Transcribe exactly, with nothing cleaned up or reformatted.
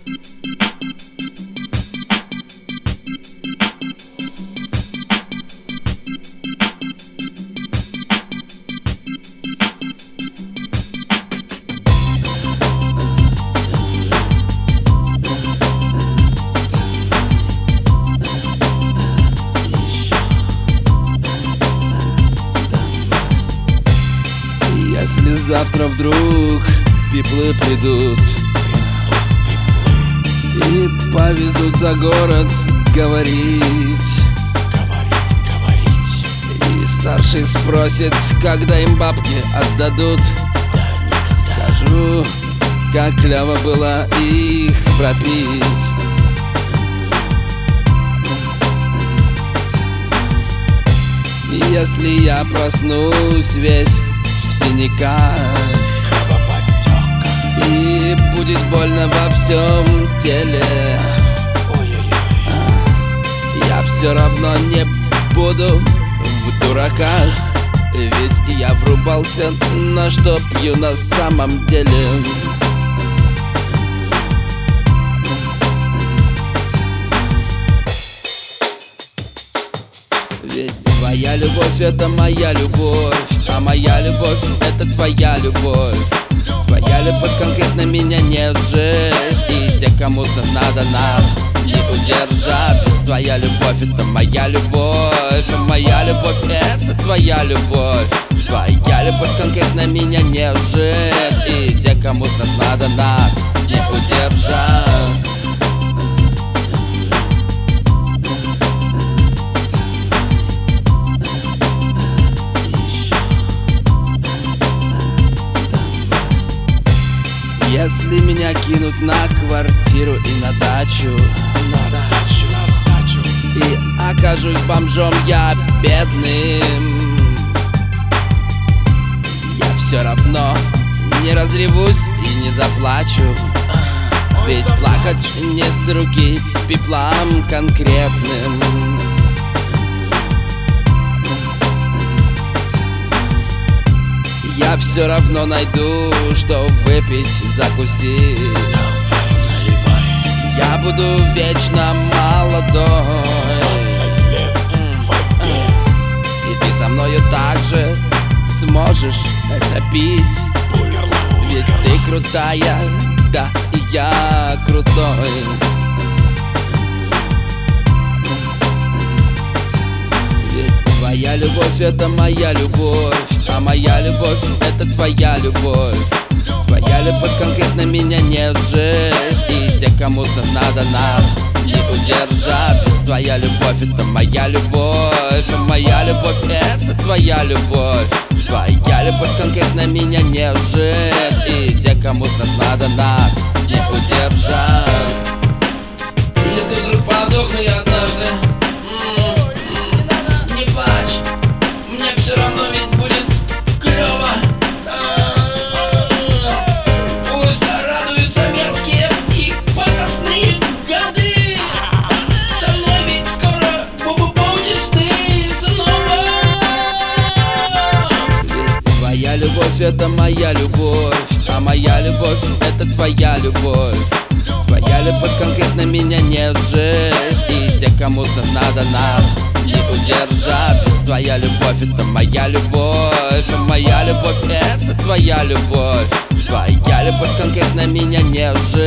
Если завтра вдруг пиплы придут и повезут за город говорить, Говорить, говорить, и старший спросит, когда им бабки отдадут, да никогда. скажу, как клево было их пропить. И если я проснусь весь в синяках Кровоподтёка. и будет больно во всем теле, Ой-ой-ой. я все равно не буду в дураках, ведь я врубался, на что пью на самом деле. Ведь твоя любовь — это моя любовь, а моя любовь — это твоя любовь. Твоя любовь конкретно меня не сжег, и те, кому с нас надо, нас не удержат. Ведь твоя любовь — это моя любовь, а моя любовь — это твоя любовь. Твоя любовь конкретно меня не сжег, и те, кому с нас надо, нас не удержат. Если меня кинут на квартиру и на дачу, На дачу, на дачу. и окажусь бомжом я бедным, я все равно не разревусь и не заплачу. Ведь плакать не с руки пеплам конкретным. Я все равно найду, что выпить, закусить. Давай, наливай. Я буду вечно молодой, Двадцать лет в воде. и ты со мною также сможешь это пить. Бузгарлоу, Ведь ты крутая, да, и я крутой. Ведь твоя любовь — это моя любовь, а моя любовь — это твоя любовь. Твоя любовь конкретно меня не сжег, и те, кому с нас надо, нас не удержат. Ведь твоя любовь — это моя любовь, а моя любовь — это твоя любовь. Твоя любовь конкретно меня не сжег, и те, кому с нас надо, нас не удержат. Если вдруг подохну я однажды, м-м-м, не плачь, мне все равно ведь будет клево. Пусть радуются мерзкие и пакостные годы. Со мной ведь скоро бу-бу будешь ты снова. Ведь твоя любовь — это моя любовь, а моя любовь — это твоя любовь. Твоя любовь конкретно меня не сжег, и те, кому с нас надо, нас не удержат. Ведь твоя любовь — это моя любовь, а моя любовь — это твоя любовь. Твоя любовь конкретно меня не сжег,